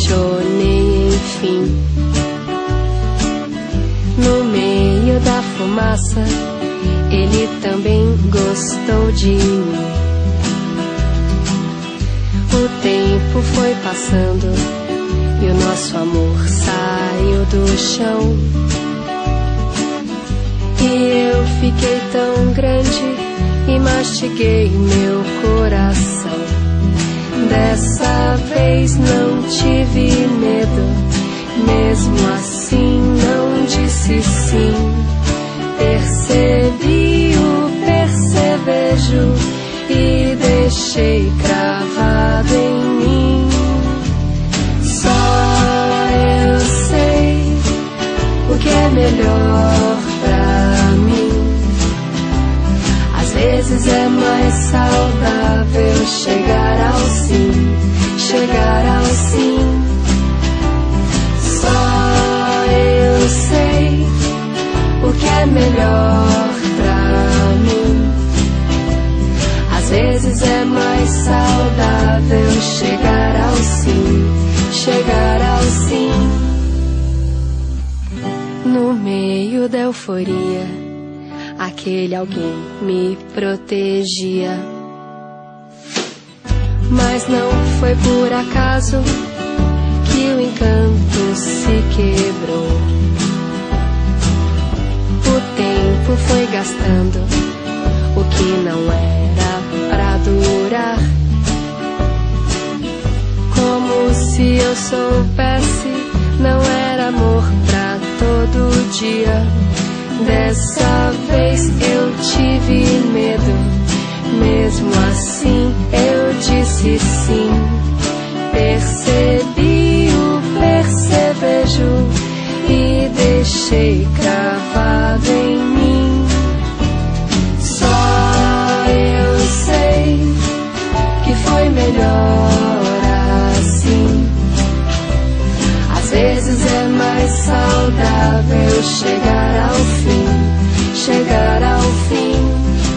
apaixonei, enfim. No meio da fumaça, ele também gostou de mim. O tempo foi passando e o nosso amor saiu do chão. E eu fiquei tão grande e mastiguei meu coração. Dessa vez não tive medo, mesmo assim não disse sim. Percebi o percevejo e deixei cravado em mim. Só eu sei o que é melhor pra mim. Às vezes é mais saudável chegar ao sim, chegar ao sim. Só eu sei o que é melhor pra mim. Às vezes é mais saudável chegar ao sim, chegar ao sim. No meio da euforia, aquele alguém me protegia. Mas não foi por acaso que o encanto se quebrou. O tempo foi gastando o que não era pra durar. Como se eu soubesse, não era amor pra todo dia. Dessa vez eu tive medo, mesmo assim eu disse sim. Percebi o percevejo e deixei cravado em mim. Só eu sei que foi melhor assim. Às vezes é mais saudável chegar ao fim, chegar ao fim.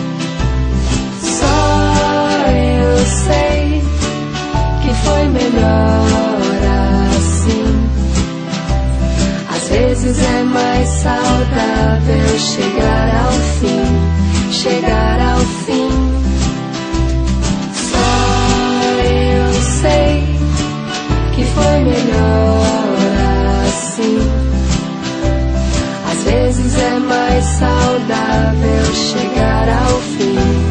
Só eu sei que foi melhor assim. Às vezes é mais saudável chegar ao fim, chegar ao fim. Só eu sei que foi melhor assim. Às vezes é mais saudável chegar ao fim.